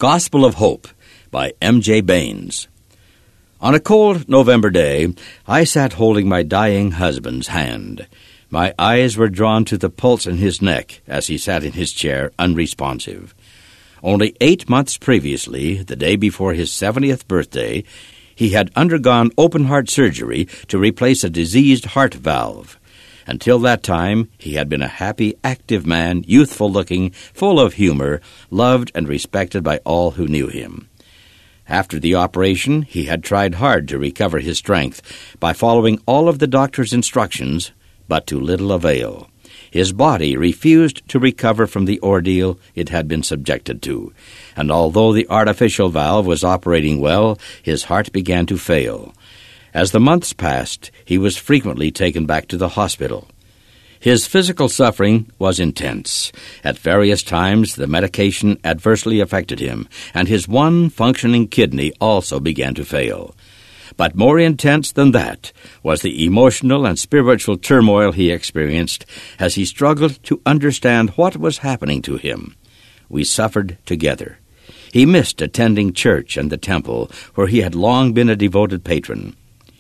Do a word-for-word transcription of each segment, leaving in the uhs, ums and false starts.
Gospel of Hope by M J Baines. On a cold November day, I sat holding my dying husband's hand. My eyes were drawn to the pulse in his neck as he sat in his chair, unresponsive. Only eight months previously, the day before his seventieth birthday, he had undergone open-heart surgery to replace a diseased heart valve. Until that time, he had been a happy, active man, youthful-looking, full of humor, loved and respected by all who knew him. After the operation, he had tried hard to recover his strength by following all of the doctor's instructions, but to little avail. His body refused to recover from the ordeal it had been subjected to, and although the artificial valve was operating well, his heart began to fail. As the months passed, he was frequently taken back to the hospital. His physical suffering was intense. At various times, the medication adversely affected him, and his one functioning kidney also began to fail. But more intense than that was the emotional and spiritual turmoil he experienced as he struggled to understand what was happening to him. We suffered together. He missed attending church and the temple, where he had long been a devoted patron.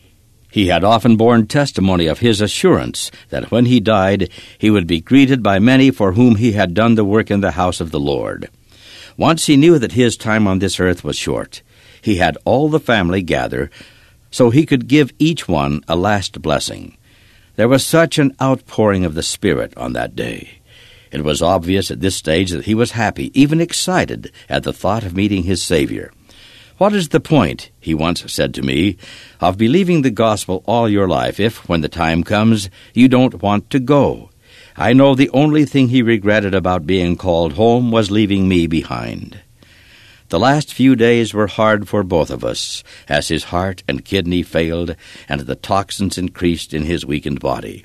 He had often borne testimony of his assurance that when he died, he would be greeted by many for whom he had done the work in the house of the Lord. Once he knew that his time on this earth was short. He had all the family gather so he could give each one a last blessing. There was such an outpouring of the Spirit on that day. It was obvious at this stage that he was happy, even excited, at the thought of meeting his Savior. "What is the point," he once said to me, "of believing the gospel all your life if, when the time comes, you don't want to go?" I know the only thing he regretted about being called home was leaving me behind. The last few days were hard for both of us, as his heart and kidney failed and the toxins increased in his weakened body.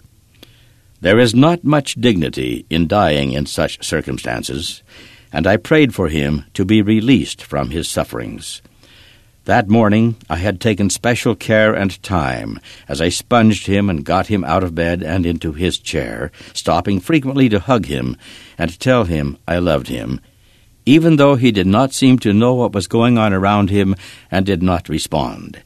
There is not much dignity in dying in such circumstances, and I prayed for him to be released from his sufferings. That morning I had taken special care and time as I sponged him and got him out of bed and into his chair, stopping frequently to hug him and tell him I loved him, even though he did not seem to know what was going on around him and did not respond.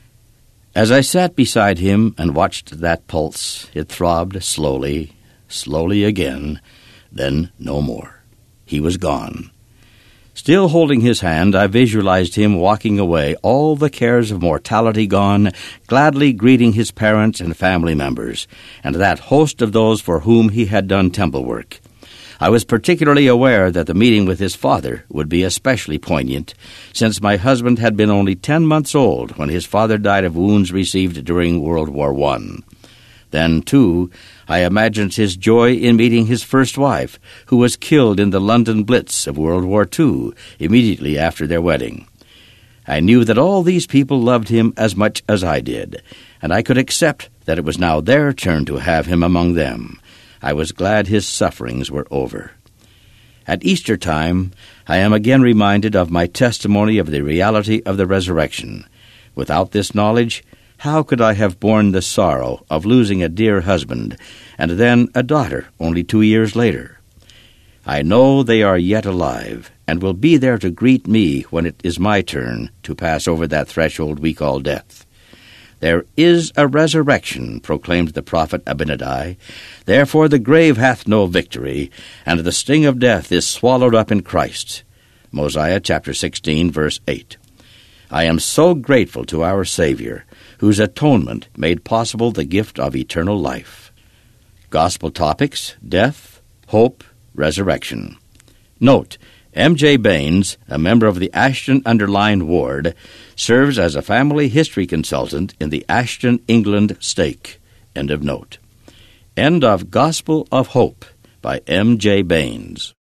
As I sat beside him and watched that pulse, it throbbed slowly, slowly again, then no more. He was gone. Still holding his hand, I visualized him walking away, all the cares of mortality gone, gladly greeting his parents and family members, and that host of those for whom he had done temple work. I was particularly aware that the meeting with his father would be especially poignant, since my husband had been only ten months old when his father died of wounds received during World War One. Then, too, I imagined his joy in meeting his first wife, who was killed in the London Blitz of World War Two, immediately after their wedding. I knew that all these people loved him as much as I did, and I could accept that it was now their turn to have him among them. I was glad his sufferings were over. At Easter time, I am again reminded of my testimony of the reality of the resurrection. Without this knowledge, how could I have borne the sorrow of losing a dear husband, and then a daughter only two years later? I know they are yet alive, and will be there to greet me when it is my turn to pass over that threshold we call death. "There is a resurrection," proclaimed the prophet Abinadi. "Therefore the grave hath no victory, and the sting of death is swallowed up in Christ." Mosiah chapter sixteen, verse eight. I am so grateful to our Savior, whose atonement made possible the gift of eternal life. Gospel topics: death, hope, resurrection. Note, M J Baines, a member of the Ashton-Under-Lyne Ward, serves as a family history consultant in the Ashton, England stake. End of note. End of Gospel of Hope by M J Baines.